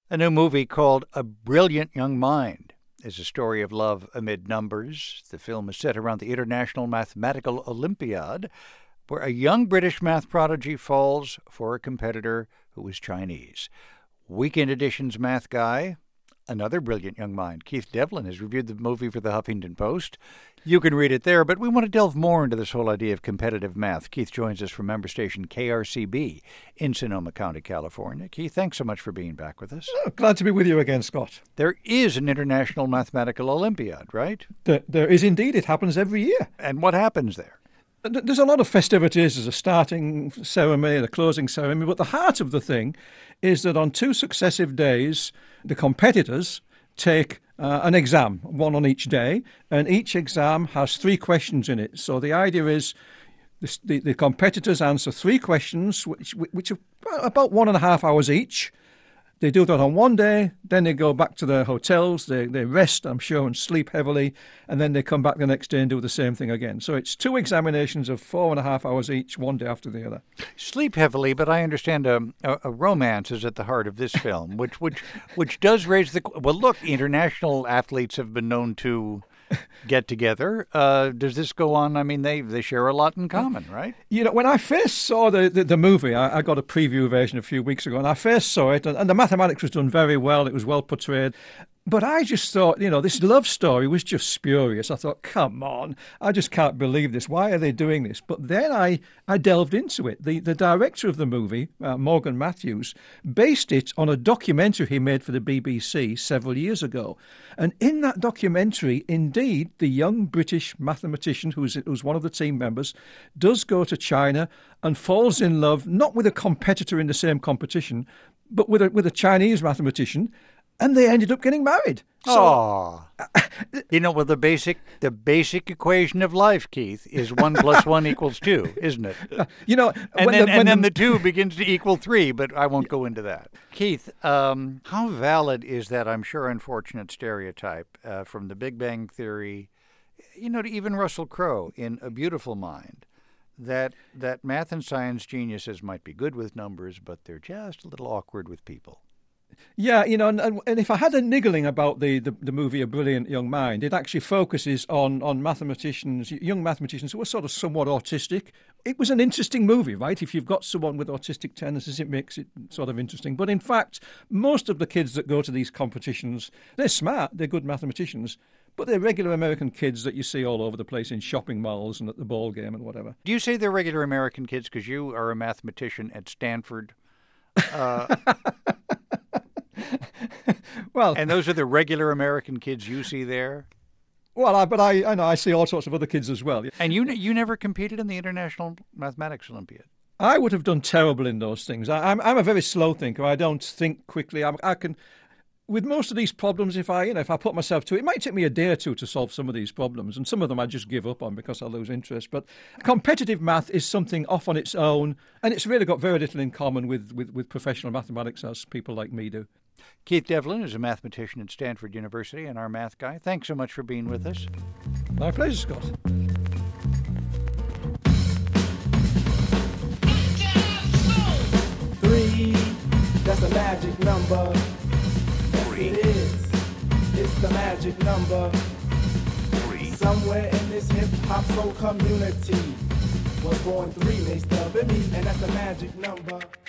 A new movie called A Brilliant Young Mind is a story of love amid numbers. The film is set around the International Mathematical Olympiad, where a young British math prodigy falls for a competitor who is Chinese. Weekend Edition's math guy, another brilliant young mind, Keith Devlin, has reviewed the movie for the Huffington Post. You can read it there, but we want to delve more into this whole idea of competitive math. Keith joins us from member station KRCB in Sonoma County, California. Keith, thanks so much for being back with us. Oh, glad to be with you again, Scott. There is an International Mathematical Olympiad, right? There is indeed. It happens every year. And what happens there? There's a lot of festivities. There's a starting ceremony, a closing ceremony, but the heart of the thing is that on 2 successive days, the competitors take an exam, one on each day, and each exam has 3 questions in it. So the idea is the competitors answer 3 questions, which are about 1.5 hours each. They do that on one day, then they go back to their hotels, they rest, I'm sure, and sleep heavily, and then they come back the next day and do the same thing again. So it's 2 examinations of 4.5 hours each, one day after the other. Sleep heavily, but I understand a romance is at the heart of this film, which does raise the... Well, look, international athletes have been known to get together. Does this go on? I mean, they share a lot in common, right? You know, when I first saw the movie, I got a preview version a few weeks ago, and I first saw it, and the mathematics was done very well. It was well portrayed. But I just thought, this love story was just spurious. I thought, come on, I just can't believe this. Why are they doing this? But then I delved into it. The director of the movie, Morgan Matthews, based it on a documentary he made for the BBC several years ago. And in that documentary, indeed, the young British mathematician, who's one of the team members, does go to China and falls in love, not with a competitor in the same competition, but with a Chinese mathematician. And they ended up getting married. Well, the basic equation of life, Keith, is 1 + 1 = 2, isn't it? And then the 2 begins to equal 3, but I won't go into that. Keith, how valid is that, I'm sure, unfortunate stereotype from the Big Bang Theory, to even Russell Crowe in A Beautiful Mind, that math and science geniuses might be good with numbers, but they're just a little awkward with people? Yeah, and if I had a niggling about the movie A Brilliant Young Mind, it actually focuses on mathematicians, young mathematicians who are sort of somewhat autistic. It was an interesting movie, right? If you've got someone with autistic tendencies, it makes it sort of interesting. But in fact, most of the kids that go to these competitions, they're smart, they're good mathematicians, but they're regular American kids that you see all over the place in shopping malls and at the ball game and whatever. Do you say they're regular American kids because you are a mathematician at Stanford? Well, and those are the regular American kids you see there? Well, but I know I see all sorts of other kids as well. And you never competed in the International Mathematics Olympiad? I would have done terrible in those things. I'm a very slow thinker. I don't think quickly. I can, with most of these problems, if I put myself to it, it might take me a day or 2 to solve some of these problems, and some of them I just give up on because I lose interest. But competitive math is something off on its own, and it's really got very little in common with professional mathematics, as people like me do. Keith Devlin is a mathematician at Stanford University and our math guy. Thanks so much for being with us. My pleasure, Scott. 3, that's a magic number. Yes, it is. It's the magic number. 3. Somewhere in this hip-hop soul community was born 3 mixed up in me, and that's a magic number.